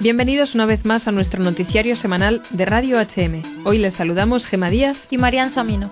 Bienvenidos una vez más a nuestro noticiario semanal de Radio HM. Hoy les saludamos Gemma Díaz y Marian Samino.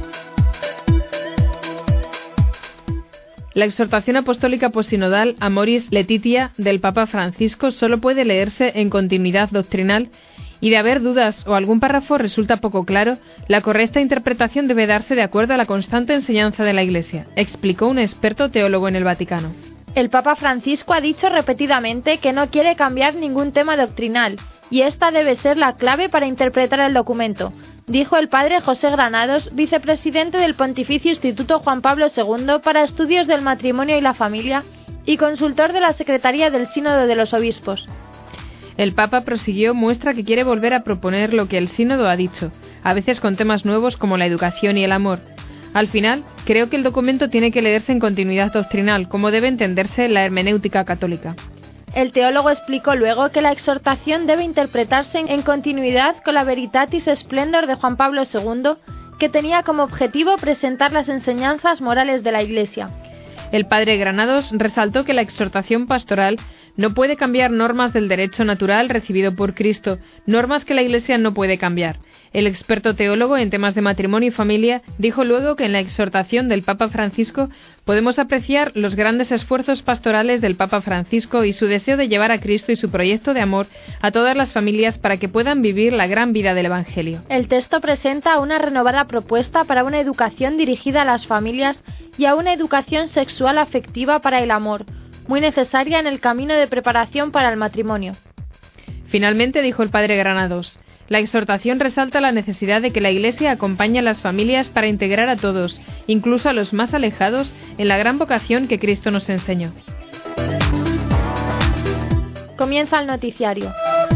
La exhortación apostólica postsinodal Amoris Laetitia del Papa Francisco solo puede leerse en continuidad doctrinal y de haber dudas o algún párrafo resulta poco claro, la correcta interpretación debe darse de acuerdo a la constante enseñanza de la Iglesia, explicó un experto teólogo en el Vaticano. El Papa Francisco ha dicho repetidamente que no quiere cambiar ningún tema doctrinal, y esta debe ser la clave para interpretar el documento, dijo el padre José Granados, vicepresidente del Pontificio Instituto Juan Pablo II para Estudios del Matrimonio y la Familia y consultor de la Secretaría del Sínodo de los Obispos. El Papa prosiguió muestra que quiere volver a proponer lo que el Sínodo ha dicho, a veces con temas nuevos como la educación y el amor. Al final, creo que el documento tiene que leerse en continuidad doctrinal, como debe entenderse la hermenéutica católica. El teólogo explicó luego que la exhortación debe interpretarse en continuidad con la Veritatis Splendor de Juan Pablo II, que tenía como objetivo presentar las enseñanzas morales de la Iglesia. El padre Granados resaltó que la exhortación pastoral no puede cambiar normas del derecho natural recibido por Cristo, normas que la Iglesia no puede cambiar. El experto teólogo en temas de matrimonio y familia dijo luego que en la exhortación del Papa Francisco podemos apreciar los grandes esfuerzos pastorales del Papa Francisco y su deseo de llevar a Cristo y su proyecto de amor a todas las familias para que puedan vivir la gran vida del Evangelio. El texto presenta una renovada propuesta para una educación dirigida a las familias y a una educación sexual afectiva para el amor, muy necesaria en el camino de preparación para el matrimonio. Finalmente, dijo el padre Granados, la exhortación resalta la necesidad de que la Iglesia acompañe a las familias para integrar a todos, incluso a los más alejados, en la gran vocación que Cristo nos enseñó. Comienza el noticiario.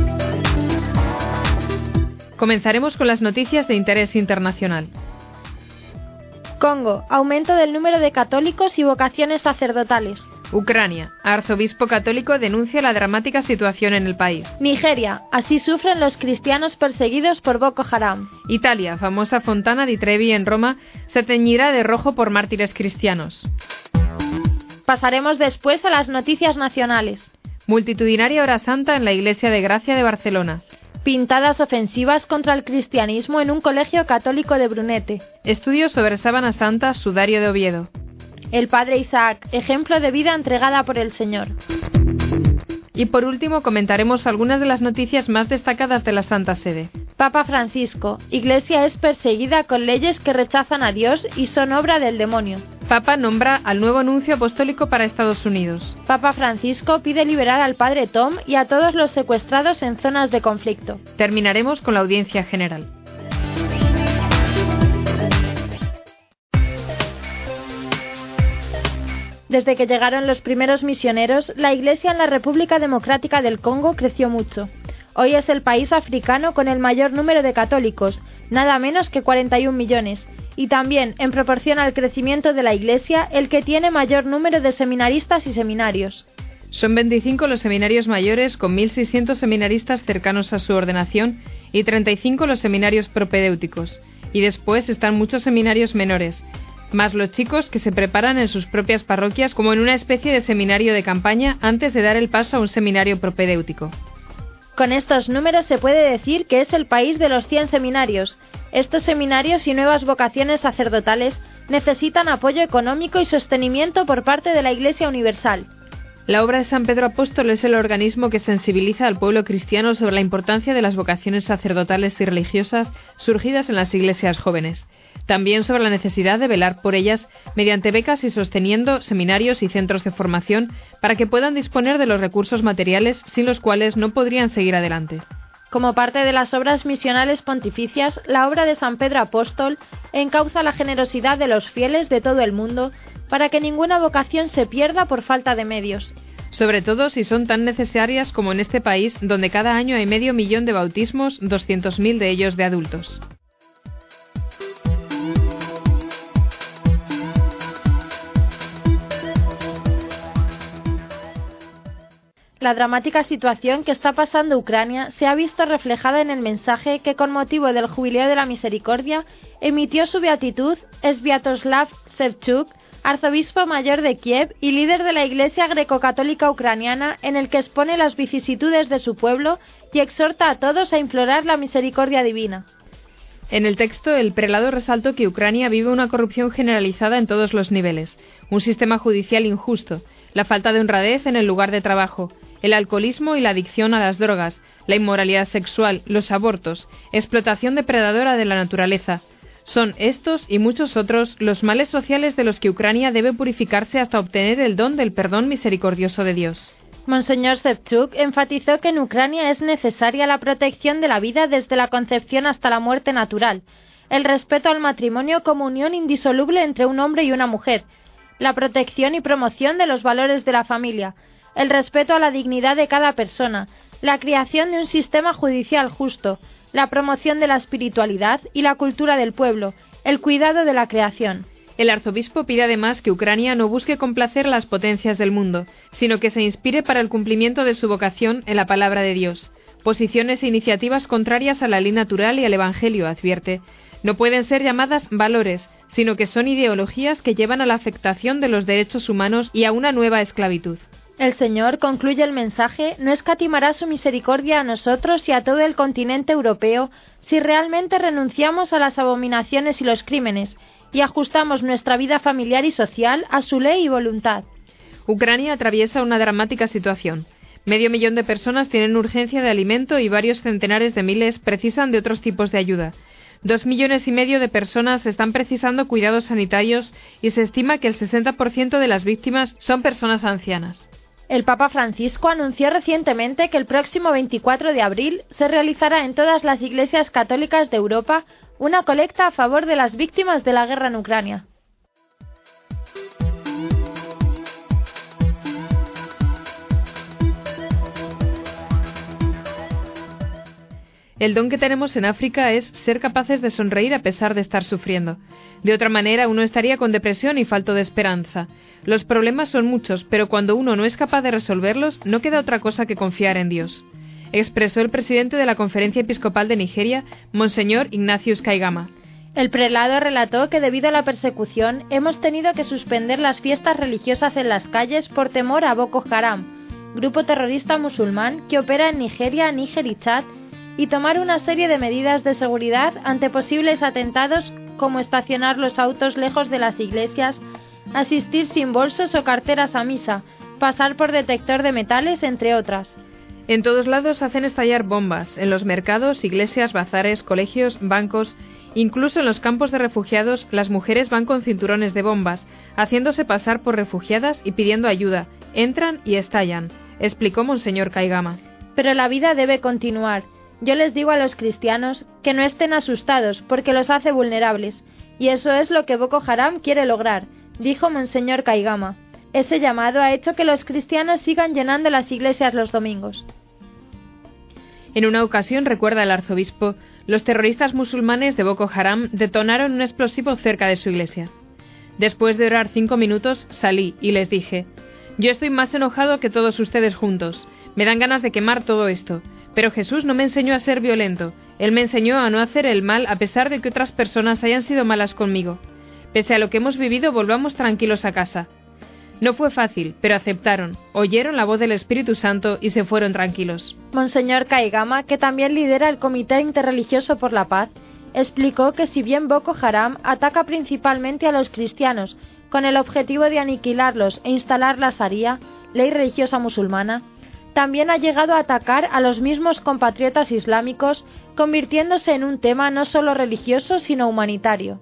Comenzaremos con las noticias de interés internacional. Congo, aumento del número de católicos y vocaciones sacerdotales. Ucrania, arzobispo católico denuncia la dramática situación en el país. Nigeria, así sufren los cristianos perseguidos por Boko Haram. Italia, famosa Fontana di Trevi en Roma, se teñirá de rojo por mártires cristianos. Pasaremos después a las noticias nacionales. Multitudinaria hora santa en la Iglesia de Gracia de Barcelona. Pintadas ofensivas contra el cristianismo en un colegio católico de Brunete. Estudios sobre Sábana Santa, sudario de Oviedo. El padre Isaac, ejemplo de vida entregada por el Señor. Y por último comentaremos algunas de las noticias más destacadas de la Santa Sede. Papa Francisco, Iglesia es perseguida con leyes que rechazan a Dios y son obra del demonio. Papa nombra al nuevo nuncio apostólico para Estados Unidos. Papa Francisco pide liberar al padre Tom y a todos los secuestrados en zonas de conflicto. Terminaremos con la audiencia general. Desde que llegaron los primeros misioneros, la Iglesia en la República Democrática del Congo creció mucho. Hoy es el país africano con el mayor número de católicos, nada menos que 41 millones, y también, en proporción al crecimiento de la Iglesia, el que tiene mayor número de seminaristas y seminarios. Son 25 los seminarios mayores, con 1.600 seminaristas cercanos a su ordenación, y 35 los seminarios propedéuticos, y después están muchos seminarios menores, más los chicos que se preparan en sus propias parroquias como en una especie de seminario de campaña antes de dar el paso a un seminario propedéutico. Con estos números se puede decir que es el país de los 100 seminarios. Estos seminarios y nuevas vocaciones sacerdotales necesitan apoyo económico y sostenimiento por parte de la Iglesia Universal. La obra de San Pedro Apóstol es el organismo que sensibiliza al pueblo cristiano sobre la importancia de las vocaciones sacerdotales y religiosas surgidas en las iglesias jóvenes. También sobre la necesidad de velar por ellas mediante becas y sosteniendo seminarios y centros de formación para que puedan disponer de los recursos materiales sin los cuales no podrían seguir adelante. Como parte de las obras misionales pontificias, la obra de San Pedro Apóstol encauza la generosidad de los fieles de todo el mundo para que ninguna vocación se pierda por falta de medios. Sobre todo si son tan necesarias como en este país, donde cada año hay 500.000 de bautismos, 200.000 de ellos de adultos. La dramática situación que está pasando Ucrania se ha visto reflejada en el mensaje que, con motivo del Jubileo de la Misericordia, emitió su beatitud Sviatoslav Shevchuk, arzobispo mayor de Kiev y líder de la Iglesia greco-católica ucraniana, en el que expone las vicisitudes de su pueblo y exhorta a todos a implorar la misericordia divina. En el texto, el prelado resaltó que Ucrania vive una corrupción generalizada en todos los niveles, un sistema judicial injusto, la falta de honradez en el lugar de trabajo, el alcoholismo y la adicción a las drogas, la inmoralidad sexual, los abortos, explotación depredadora de la naturaleza. Son estos y muchos otros los males sociales de los que Ucrania debe purificarse hasta obtener el don del perdón misericordioso de Dios. Monseñor Shevchuk enfatizó que en Ucrania es necesaria la protección de la vida desde la concepción hasta la muerte natural, el respeto al matrimonio como unión indisoluble entre un hombre y una mujer, la protección y promoción de los valores de la familia, el respeto a la dignidad de cada persona, la creación de un sistema judicial justo, la promoción de la espiritualidad y la cultura del pueblo, el cuidado de la creación. El arzobispo pide además que Ucrania no busque complacer a las potencias del mundo, sino que se inspire para el cumplimiento de su vocación en la palabra de Dios. Posiciones e iniciativas contrarias a la ley natural y al Evangelio, advierte, no pueden ser llamadas valores, sino que son ideologías que llevan a la afectación de los derechos humanos y a una nueva esclavitud. El Señor, concluye el mensaje, no escatimará su misericordia a nosotros y a todo el continente europeo si realmente renunciamos a las abominaciones y los crímenes y ajustamos nuestra vida familiar y social a su ley y voluntad. Ucrania atraviesa una dramática situación. 500.000 de personas tienen urgencia de alimento y varios centenares de miles precisan de otros tipos de ayuda. 2,5 millones de personas están precisando cuidados sanitarios y se estima que el 60% de las víctimas son personas ancianas. El Papa Francisco anunció recientemente que el próximo 24 de abril se realizará en todas las iglesias católicas de Europa una colecta a favor de las víctimas de la guerra en Ucrania. El don que tenemos en África es ser capaces de sonreír a pesar de estar sufriendo. De otra manera, uno estaría con depresión y falto de esperanza. Los problemas son muchos, pero cuando uno no es capaz de resolverlos, no queda otra cosa que confiar en Dios, expresó el presidente de la Conferencia Episcopal de Nigeria, Monseñor Ignatius Kaigama. El prelado relató que debido a la persecución hemos tenido que suspender las fiestas religiosas en las calles por temor a Boko Haram, grupo terrorista musulmán que opera en Nigeria, Níger y Chad, y tomar una serie de medidas de seguridad ante posibles atentados como estacionar los autos lejos de las iglesias, asistir sin bolsos o carteras a misa, pasar por detector de metales, entre otras. En todos lados hacen estallar bombas, en los mercados, iglesias, bazares, colegios, bancos, incluso en los campos de refugiados las mujeres van con cinturones de bombas, haciéndose pasar por refugiadas y pidiendo ayuda, entran y estallan, explicó Monseñor Kaigama. Pero la vida debe continuar. Yo les digo a los cristianos que no estén asustados porque los hace vulnerables, y eso es lo que Boko Haram quiere lograr, dijo Monseñor Kaigama. Ese llamado ha hecho que los cristianos sigan llenando las iglesias los domingos. En una ocasión, recuerda el arzobispo, los terroristas musulmanes de Boko Haram detonaron un explosivo cerca de su iglesia. Después de orar 5 minutos, salí y les dije, yo estoy más enojado que todos ustedes juntos, me dan ganas de quemar todo esto, pero Jesús no me enseñó a ser violento, Él me enseñó a no hacer el mal a pesar de que otras personas hayan sido malas conmigo. Pese a lo que hemos vivido, volvamos tranquilos a casa. No fue fácil, pero aceptaron, oyeron la voz del Espíritu Santo y se fueron tranquilos. Monseñor Kaigama, que también lidera el Comité Interreligioso por la Paz, explicó que si bien Boko Haram ataca principalmente a los cristianos con el objetivo de aniquilarlos e instalar la Sharia, ley religiosa musulmana, también ha llegado a atacar a los mismos compatriotas islámicos, convirtiéndose en un tema no solo religioso sino humanitario.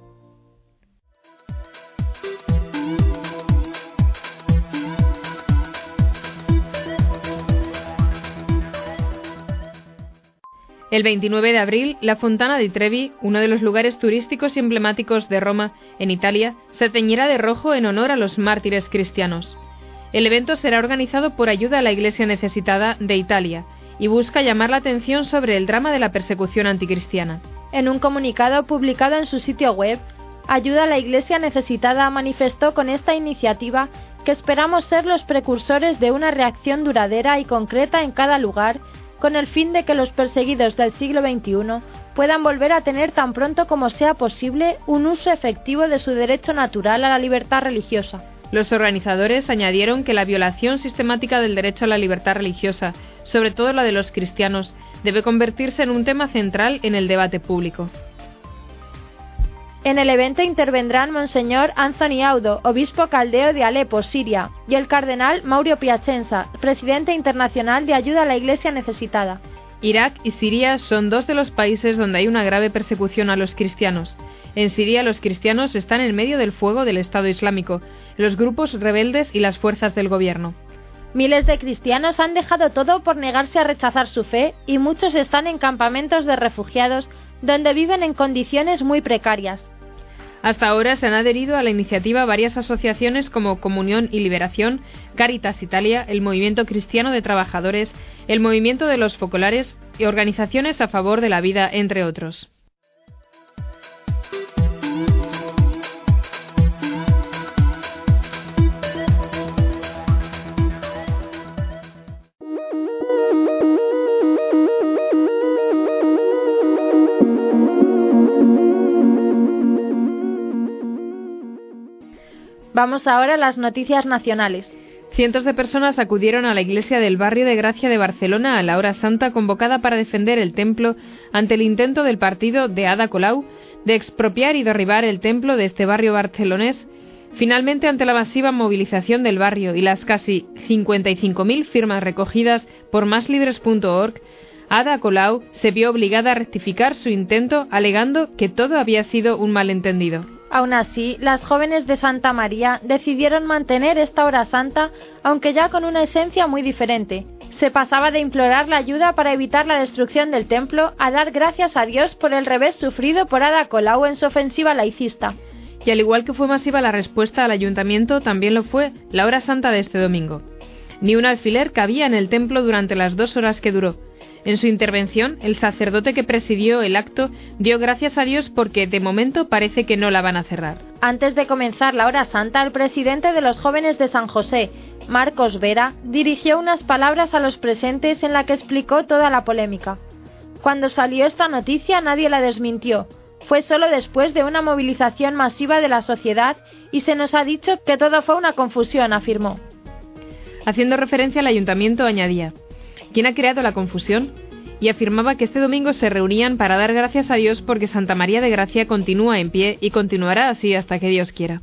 El 29 de abril, la Fontana di Trevi, uno de los lugares turísticos y emblemáticos de Roma, en Italia, se teñirá de rojo en honor a los mártires cristianos. El evento será organizado por Ayuda a la Iglesia Necesitada de Italia y busca llamar la atención sobre el drama de la persecución anticristiana. En un comunicado publicado en su sitio web, Ayuda a la Iglesia Necesitada manifestó con esta iniciativa que esperamos ser los precursores de una reacción duradera y concreta en cada lugar, con el fin de que los perseguidos del siglo XXI puedan volver a tener tan pronto como sea posible un uso efectivo de su derecho natural a la libertad religiosa. Los organizadores añadieron que la violación sistemática del derecho a la libertad religiosa, sobre todo la de los cristianos, debe convertirse en un tema central en el debate público. En el evento intervendrán Monseñor Anthony Audo, obispo caldeo de Alepo, Siria, y el cardenal Mauro Piacenza, presidente internacional de ayuda a la Iglesia necesitada. Irak y Siria son dos de los países donde hay una grave persecución a los cristianos. En Siria los cristianos están en medio del fuego del Estado Islámico, los grupos rebeldes y las fuerzas del gobierno. Miles de cristianos han dejado todo por negarse a rechazar su fe y muchos están en campamentos de refugiados donde viven en condiciones muy precarias. Hasta ahora se han adherido a la iniciativa varias asociaciones como Comunión y Liberación, Caritas Italia, el Movimiento Cristiano de Trabajadores, el Movimiento de los Focolares y organizaciones a favor de la vida, entre otros. Vamos ahora a las noticias nacionales. Cientos de personas acudieron a la iglesia del barrio de Gracia de Barcelona a la hora santa convocada para defender el templo ante el intento del partido de Ada Colau de expropiar y derribar el templo de este barrio barcelonés. Finalmente, ante la masiva movilización del barrio y las casi 55.000 firmas recogidas por maslibres.org, Ada Colau se vio obligada a rectificar su intento alegando que todo había sido un malentendido. Aún así, las jóvenes de Santa María decidieron mantener esta hora santa, aunque ya con una esencia muy diferente. Se pasaba de implorar la ayuda para evitar la destrucción del templo a dar gracias a Dios por el revés sufrido por Ada Colau en su ofensiva laicista. Y al igual que fue masiva la respuesta al ayuntamiento, también lo fue la hora santa de este domingo. Ni un alfiler cabía en el templo durante las 2 horas que duró. En su intervención, el sacerdote que presidió el acto dio gracias a Dios porque de momento parece que no la van a cerrar. Antes de comenzar la hora santa, el presidente de los jóvenes de San José, Marcos Vera, dirigió unas palabras a los presentes en la que explicó toda la polémica. Cuando salió esta noticia nadie la desmintió. Fue solo después de una movilización masiva de la sociedad y se nos ha dicho que todo fue una confusión, afirmó. Haciendo referencia al ayuntamiento añadía: ¿quién ha creado la confusión? Y afirmaba que este domingo se reunían para dar gracias a Dios porque Santa María de Gracia continúa en pie y continuará así hasta que Dios quiera.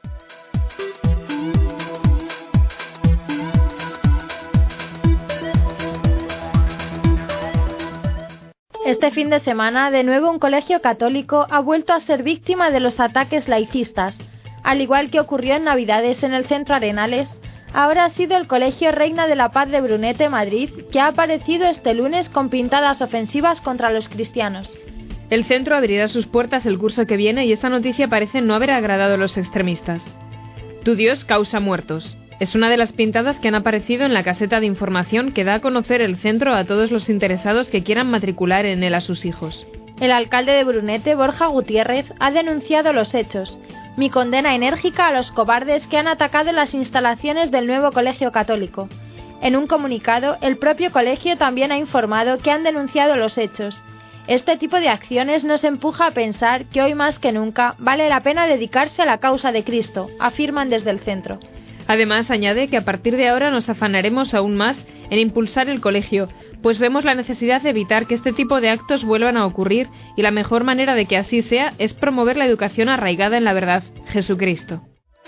Este fin de semana, de nuevo un colegio católico ha vuelto a ser víctima de los ataques laicistas. Al igual que ocurrió en Navidades en el Centro Arenales, ahora ha sido el Colegio Reina de la Paz de Brunete, Madrid, que ha aparecido este lunes con pintadas ofensivas contra los cristianos. El centro abrirá sus puertas el curso que viene y esta noticia parece no haber agradado a los extremistas. Tu Dios causa muertos. Es una de las pintadas que han aparecido en la caseta de información que da a conocer el centro a todos los interesados que quieran matricular en él a sus hijos. El alcalde de Brunete, Borja Gutiérrez, ha denunciado los hechos. Mi condena enérgica a los cobardes que han atacado las instalaciones del nuevo colegio católico. En un comunicado, el propio colegio también ha informado que han denunciado los hechos. Este tipo de acciones nos empuja a pensar que hoy más que nunca vale la pena dedicarse a la causa de Cristo, afirman desde el centro. Además, añade que a partir de ahora nos afanaremos aún más en impulsar el colegio, pues vemos la necesidad de evitar que este tipo de actos vuelvan a ocurrir y la mejor manera de que así sea es promover la educación arraigada en la verdad, Jesucristo.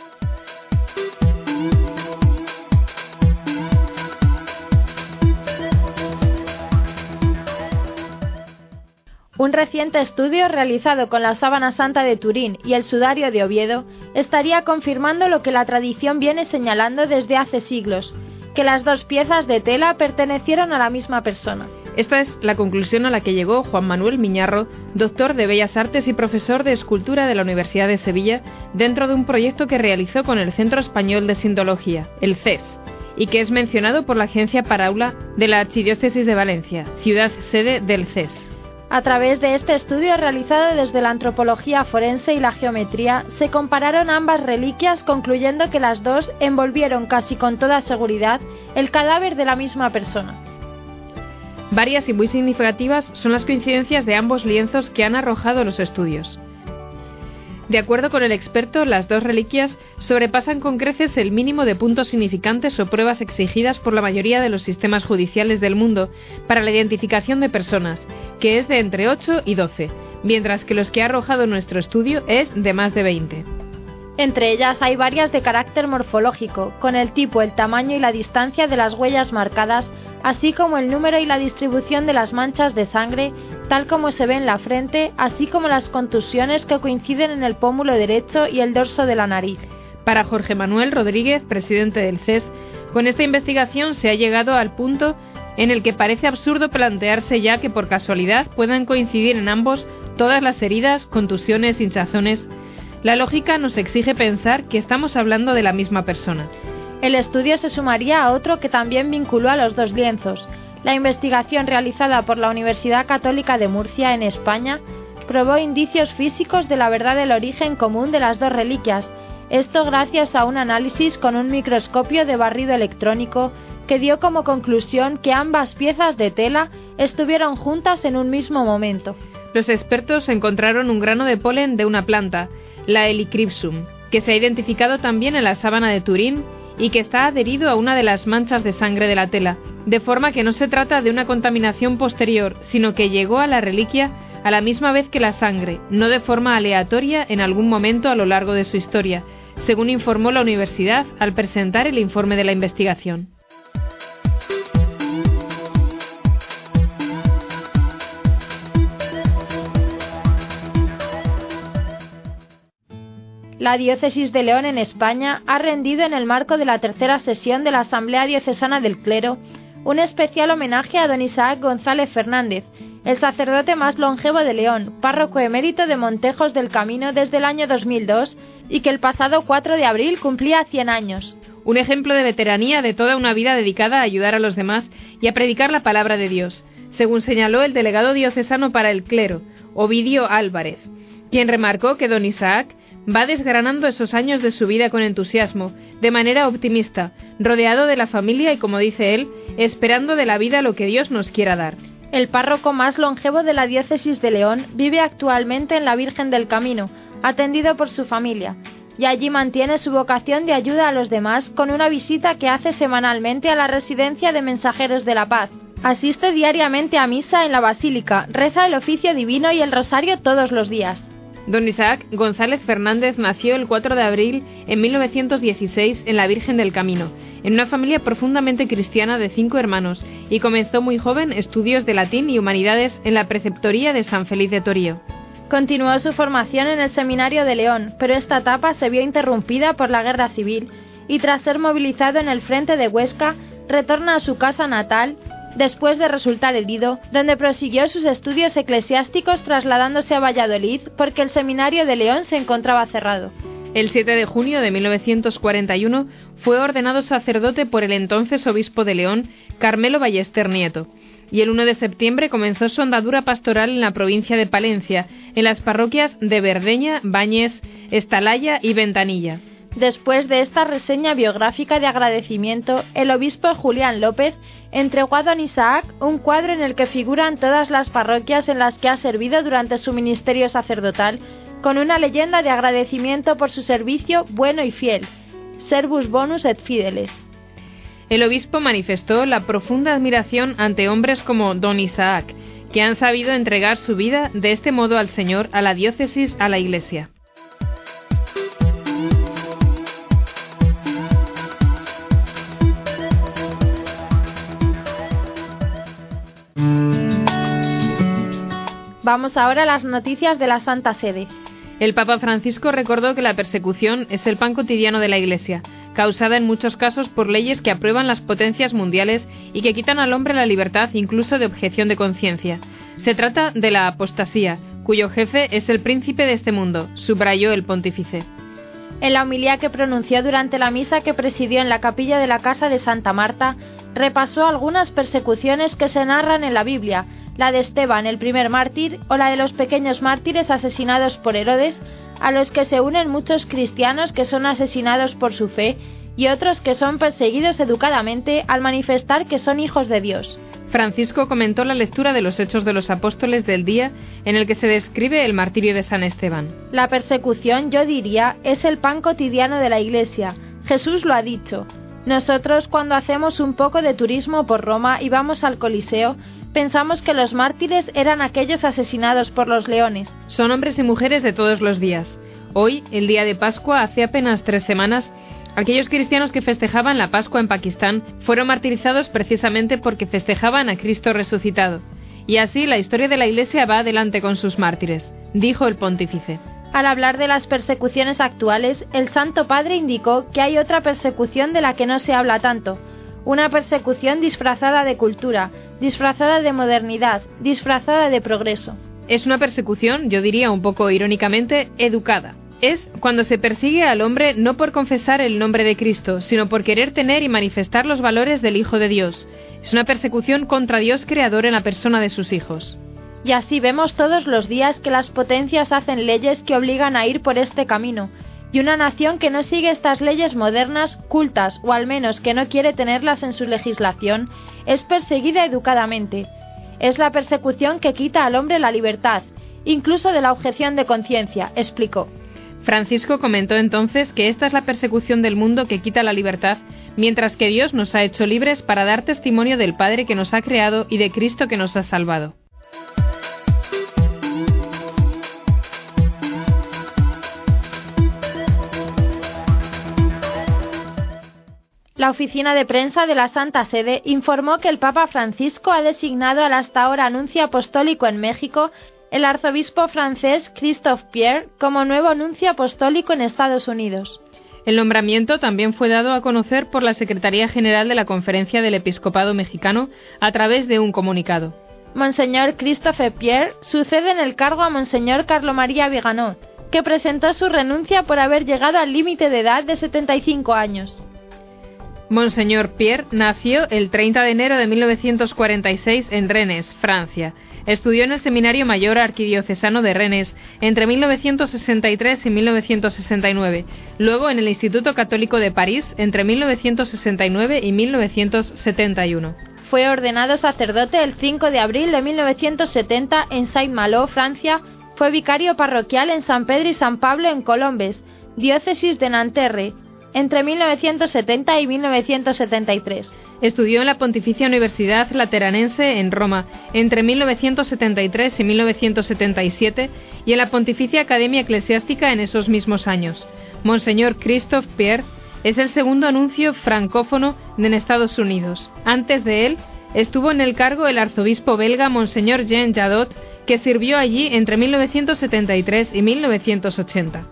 Un reciente estudio realizado con la Sábana Santa de Turín y el Sudario de Oviedo estaría confirmando lo que la tradición viene señalando desde hace siglos, que las 2 piezas de tela pertenecieron a la misma persona. Esta es la conclusión a la que llegó Juan Manuel Miñarro, doctor de Bellas Artes y profesor de Escultura de la Universidad de Sevilla, dentro de un proyecto que realizó con el Centro Español de Sindología, el CES, y que es mencionado por la Agencia Paraula de la Archidiócesis de Valencia, ciudad sede del CES. A través de este estudio realizado desde la antropología forense y la geometría, se compararon ambas reliquias concluyendo que las 2 envolvieron casi con toda seguridad el cadáver de la misma persona. Varias y muy significativas son las coincidencias de ambos lienzos que han arrojado los estudios. De acuerdo con el experto, las dos reliquias sobrepasan con creces el mínimo de puntos significantes o pruebas exigidas por la mayoría de los sistemas judiciales del mundo para la identificación de personas, que es de entre 8 y 12, mientras que los que ha arrojado nuestro estudio es de más de 20. Entre ellas hay varias de carácter morfológico, con el tipo, el tamaño y la distancia de las huellas marcadas, así como el número y la distribución de las manchas de sangre, tal como se ve en la frente, así como las contusiones que coinciden en el pómulo derecho y el dorso de la nariz. Para Jorge Manuel Rodríguez, presidente del CES, con esta investigación se ha llegado al punto en el que parece absurdo plantearse ya que por casualidad puedan coincidir en ambos todas las heridas, contusiones, hinchazones. La lógica nos exige pensar que estamos hablando de la misma persona. El estudio se sumaría a otro que también vinculó a los dos lienzos. La investigación realizada por la Universidad Católica de Murcia, en España, probó indicios físicos de la verdad del origen común de las dos reliquias, esto gracias a un análisis con un microscopio de barrido electrónico que dio como conclusión que ambas piezas de tela estuvieron juntas en un mismo momento. Los expertos encontraron un grano de polen de una planta, la Helichrysum, que se ha identificado también en la sábana de Turín y que está adherido a una de las manchas de sangre de la tela, de forma que no se trata de una contaminación posterior, sino que llegó a la reliquia a la misma vez que la sangre, no de forma aleatoria en algún momento a lo largo de su historia, según informó la universidad al presentar el informe de la investigación. La Diócesis de León en España ha rendido en el marco de la tercera sesión de la Asamblea Diocesana del Clero un especial homenaje a don Isaac González Fernández, el sacerdote más longevo de León, párroco emérito de Montejos del Camino desde el año 2002 y que el pasado 4 de abril cumplía 100 años. Un ejemplo de veteranía de toda una vida dedicada a ayudar a los demás y a predicar la palabra de Dios, según señaló el delegado diocesano para el clero, Ovidio Álvarez, quien remarcó que don Isaac va desgranando esos años de su vida con entusiasmo, de manera optimista, rodeado de la familia y, como dice él, esperando de la vida lo que Dios nos quiera dar. El párroco más longevo de la Diócesis de León vive actualmente en la Virgen del Camino, atendido por su familia, y allí mantiene su vocación de ayuda a los demás con una visita que hace semanalmente a la residencia de Mensajeros de la Paz. Asiste diariamente a misa en la Basílica, reza el oficio divino y el rosario todos los días. Don Isaac González Fernández nació el 4 de abril en 1916 en la Virgen del Camino, en una familia profundamente cristiana de 5 hermanos, y comenzó muy joven estudios de latín y humanidades en la preceptoría de San Feliz de Torío. Continuó su formación en el Seminario de León, pero esta etapa se vio interrumpida por la Guerra Civil, y tras ser movilizado en el frente de Huesca, retorna a su casa natal, después de resultar herido, donde prosiguió sus estudios eclesiásticos trasladándose a Valladolid porque el Seminario de León se encontraba cerrado. El 7 de junio de 1941 fue ordenado sacerdote por el entonces obispo de León, Carmelo Ballester Nieto, y el 1 de septiembre comenzó su andadura pastoral en la provincia de Palencia, en las parroquias de Verdeña, Bañés, Estalaya y Ventanilla. Después de esta reseña biográfica de agradecimiento, el obispo Julián López entregó a don Isaac un cuadro en el que figuran todas las parroquias en las que ha servido durante su ministerio sacerdotal, con una leyenda de agradecimiento por su servicio bueno y fiel, Servus bonus et fideles. El obispo manifestó la profunda admiración ante hombres como don Isaac, que han sabido entregar su vida de este modo al Señor, a la diócesis, a la Iglesia. Vamos ahora a las noticias de la Santa Sede. El Papa Francisco recordó que la persecución es el pan cotidiano de la Iglesia, causada en muchos casos por leyes que aprueban las potencias mundiales y que quitan al hombre la libertad incluso de objeción de conciencia. Se trata de la apostasía, cuyo jefe es el príncipe de este mundo, subrayó el pontífice. En la homilía que pronunció durante la misa que presidió en la capilla de la casa de Santa Marta, repasó algunas persecuciones que se narran en la Biblia, la de Esteban, el primer mártir, o la de los pequeños mártires asesinados por Herodes, a los que se unen muchos cristianos que son asesinados por su fe y otros que son perseguidos educadamente al manifestar que son hijos de Dios. Francisco comentó la lectura de los Hechos de los Apóstoles del día en el que se describe el martirio de San Esteban. La persecución, yo diría, es el pan cotidiano de la Iglesia. Jesús lo ha dicho. Nosotros, cuando hacemos un poco de turismo por Roma y vamos al Coliseo, pensamos que los mártires eran aquellos asesinados por los leones. Son hombres y mujeres de todos los días. Hoy, el día de Pascua, hace apenas 3 semanas, aquellos cristianos que festejaban la Pascua en Pakistán fueron martirizados precisamente porque festejaban a Cristo resucitado. Y así la historia de la Iglesia va adelante con sus mártires, dijo el pontífice. Al hablar de las persecuciones actuales, el Santo Padre indicó que hay otra persecución de la que no se habla tanto, una persecución disfrazada de cultura, disfrazada de modernidad, disfrazada de progreso. Es una persecución, yo diría un poco irónicamente, educada. Es cuando se persigue al hombre no por confesar el nombre de Cristo, sino por querer tener y manifestar los valores del Hijo de Dios. Es una persecución contra Dios creador en la persona de sus hijos. Y así vemos todos los días que las potencias hacen leyes que obligan a ir por este camino, y una nación que no sigue estas leyes modernas, cultas, o al menos que no quiere tenerlas en su legislación, es perseguida educadamente. Es la persecución que quita al hombre la libertad, incluso de la objeción de conciencia, explicó. Francisco comentó entonces que esta es la persecución del mundo que quita la libertad, mientras que Dios nos ha hecho libres para dar testimonio del Padre que nos ha creado y de Cristo que nos ha salvado. La oficina de prensa de la Santa Sede informó que el Papa Francisco ha designado al hasta ahora nuncio apostólico en México, el arzobispo francés Christophe Pierre, como nuevo nuncio apostólico en Estados Unidos. El nombramiento también fue dado a conocer por la Secretaría General de la Conferencia del Episcopado Mexicano a través de un comunicado. Monseñor Christophe Pierre sucede en el cargo a Monseñor Carlo María Viganó, que presentó su renuncia por haber llegado al límite de edad de 75 años. Monseñor Pierre nació el 30 de enero de 1946 en Rennes, Francia. Estudió en el Seminario Mayor Arquidiocesano de Rennes entre 1963 y 1969, luego en el Instituto Católico de París entre 1969 y 1971. Fue ordenado sacerdote el 5 de abril de 1970 en Saint-Malo, Francia. Fue vicario parroquial en San Pedro y San Pablo en Colombes, diócesis de Nanterre, entre 1970 y 1973. Estudió en la Pontificia Universidad Lateranense en Roma entre 1973 y 1977 y en la Pontificia Academia Eclesiástica en esos mismos años. Monseñor Christophe Pierre es el segundo nuncio francófono en Estados Unidos. Antes de él, estuvo en el cargo el arzobispo belga Monseñor Jean Jadot, que sirvió allí entre 1973 y 1980.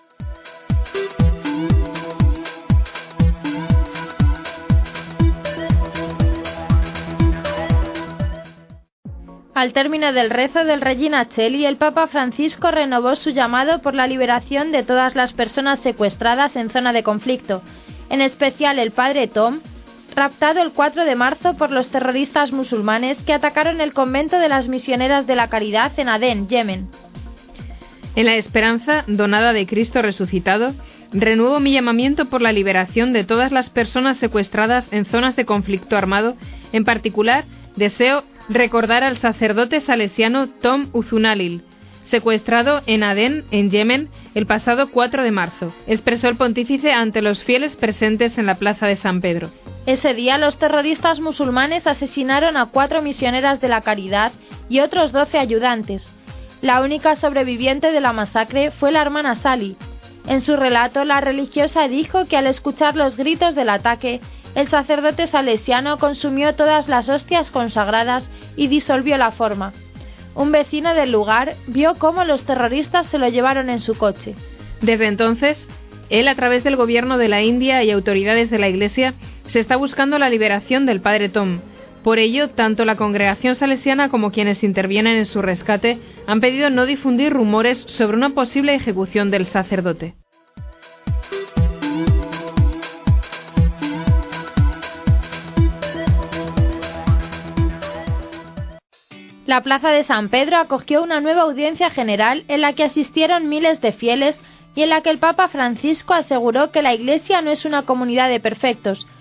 Al término del rezo del Regina Coeli, el Papa Francisco renovó su llamado por la liberación de todas las personas secuestradas en zona de conflicto, en especial el padre Tom, raptado el 4 de marzo por los terroristas musulmanes que atacaron el convento de las Misioneras de la Caridad en Adén, Yemen. En la esperanza donada de Cristo resucitado, renuevo mi llamamiento por la liberación de todas las personas secuestradas en zonas de conflicto armado. En particular, deseo recordar al sacerdote salesiano Tom Uzunalil, secuestrado en Adén, en Yemen, el pasado 4 de marzo, expresó el pontífice ante los fieles presentes en la plaza de San Pedro. Ese día los terroristas musulmanes asesinaron a 4 misioneras de la Caridad y otros 12 ayudantes. La única sobreviviente de la masacre fue la hermana Sally. En su relato, la religiosa dijo que al escuchar los gritos del ataque, el sacerdote salesiano consumió todas las hostias consagradas y disolvió la forma. Un vecino del lugar vio cómo los terroristas se lo llevaron en su coche. Desde entonces, él, a través del gobierno de la India y autoridades de la Iglesia, se está buscando la liberación del padre Tom. Por ello, tanto la congregación salesiana como quienes intervienen en su rescate han pedido no difundir rumores sobre una posible ejecución del sacerdote. La plaza de San Pedro acogió una nueva audiencia general en la que asistieron miles de fieles y en la que el Papa Francisco aseguró que la Iglesia no es una comunidad de perfectos,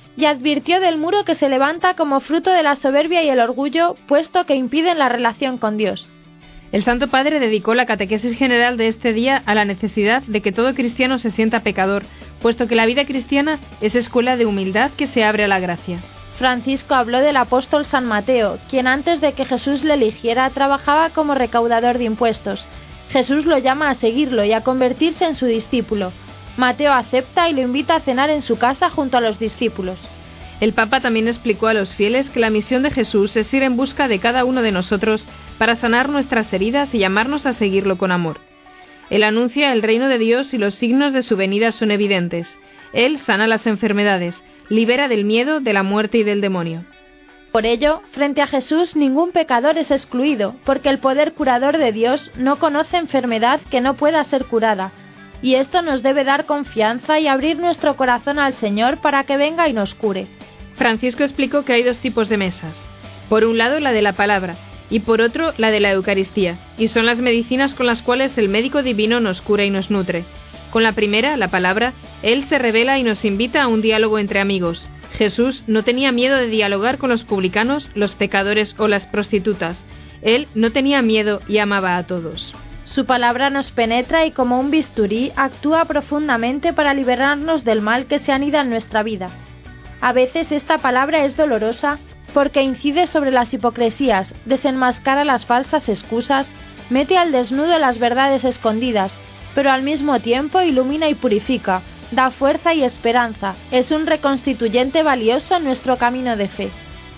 y advirtió del muro que se levanta como fruto de la soberbia y el orgullo, puesto que impiden la relación con Dios. El Santo Padre dedicó la catequesis general de este día a la necesidad de que todo cristiano se sienta pecador, puesto que la vida cristiana es escuela de humildad que se abre a la gracia. Francisco habló del apóstol San Mateo, quien antes de que Jesús le eligiera trabajaba como recaudador de impuestos. Jesús lo llama a seguirlo y a convertirse en su discípulo. Mateo acepta y lo invita a cenar en su casa junto a los discípulos. El Papa también explicó a los fieles que la misión de Jesús es ir en busca de cada uno de nosotros para sanar nuestras heridas y llamarnos a seguirlo con amor. Él anuncia el reino de Dios y los signos de su venida son evidentes. Él sana las enfermedades, libera del miedo, de la muerte y del demonio. Por ello, frente a Jesús ningún pecador es excluido, porque el poder curador de Dios no conoce enfermedad que no pueda ser curada, y esto nos debe dar confianza y abrir nuestro corazón al Señor para que venga y nos cure. Francisco explicó que hay dos tipos de mesas. Por un lado, la de la palabra, y por otro, la de la Eucaristía, y son las medicinas con las cuales el médico divino nos cura y nos nutre. Con la primera, la palabra, Él se revela y nos invita a un diálogo entre amigos. Jesús no tenía miedo de dialogar con los publicanos, los pecadores o las prostitutas. Él no tenía miedo y amaba a todos. Su palabra nos penetra y como un bisturí actúa profundamente para liberarnos del mal que se anida en nuestra vida. A veces esta palabra es dolorosa porque incide sobre las hipocresías, desenmascara las falsas excusas, mete al desnudo las verdades escondidas, pero al mismo tiempo ilumina y purifica, da fuerza y esperanza, es un reconstituyente valioso en nuestro camino de fe.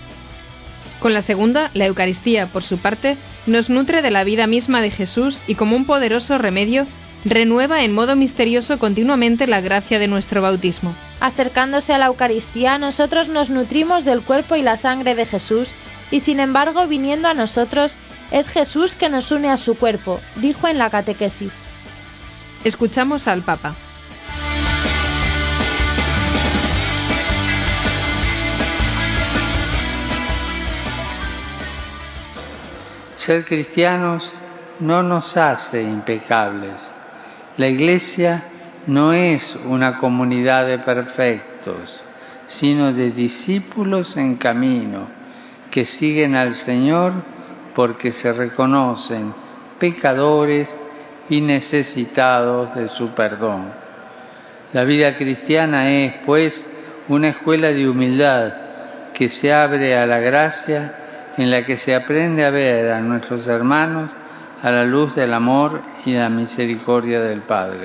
Con la segunda, la Eucaristía, por su parte, nos nutre de la vida misma de Jesús y como un poderoso remedio, renueva en modo misterioso continuamente la gracia de nuestro bautismo. Acercándose a la Eucaristía, nosotros nos nutrimos del cuerpo y la sangre de Jesús, y sin embargo, viniendo a nosotros, es Jesús que nos une a su cuerpo, dijo en la catequesis. Escuchamos al Papa. Ser cristianos no nos hace impecables. La Iglesia no es una comunidad de perfectos, sino de discípulos en camino, que siguen al Señor porque se reconocen pecadores y necesitados de su perdón. La vida cristiana es, pues, una escuela de humildad que se abre a la gracia, en la que se aprende a ver a nuestros hermanos a la luz del amor y la misericordia del Padre.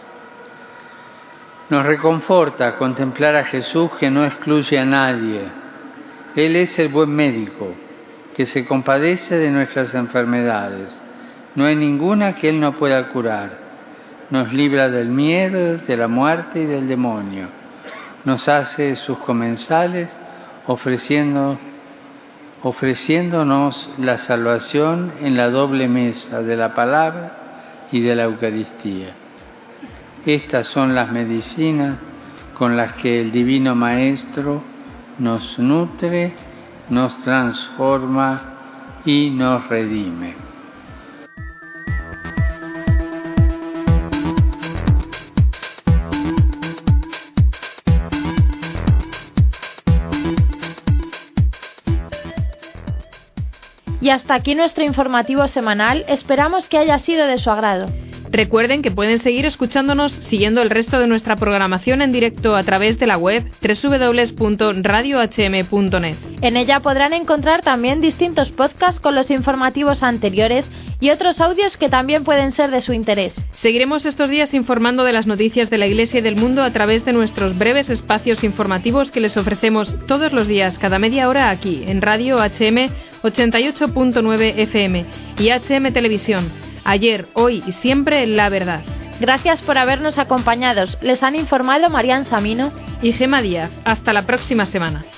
Nos reconforta contemplar a Jesús que no excluye a nadie. Él es el buen médico, que se compadece de nuestras enfermedades. No hay ninguna que Él no pueda curar. Nos libra del miedo, de la muerte y del demonio. Nos hace sus comensales, ofreciéndonos la salvación en la doble mesa de la palabra y de la Eucaristía. Estas son las medicinas con las que el Divino Maestro nos nutre, nos transforma y nos redime. Y hasta aquí nuestro informativo semanal, esperamos que haya sido de su agrado. Recuerden que pueden seguir escuchándonos siguiendo el resto de nuestra programación en directo a través de la web www.radiohm.net. En ella podrán encontrar también distintos podcasts con los informativos anteriores y otros audios que también pueden ser de su interés. Seguiremos estos días informando de las noticias de la Iglesia y del mundo a través de nuestros breves espacios informativos que les ofrecemos todos los días, cada media hora aquí, en Radio HM 88.9 FM y HM Televisión. Ayer, hoy y siempre la verdad. Gracias por habernos acompañado. Les han informado Marian Samino y Gema Díaz. Hasta la próxima semana.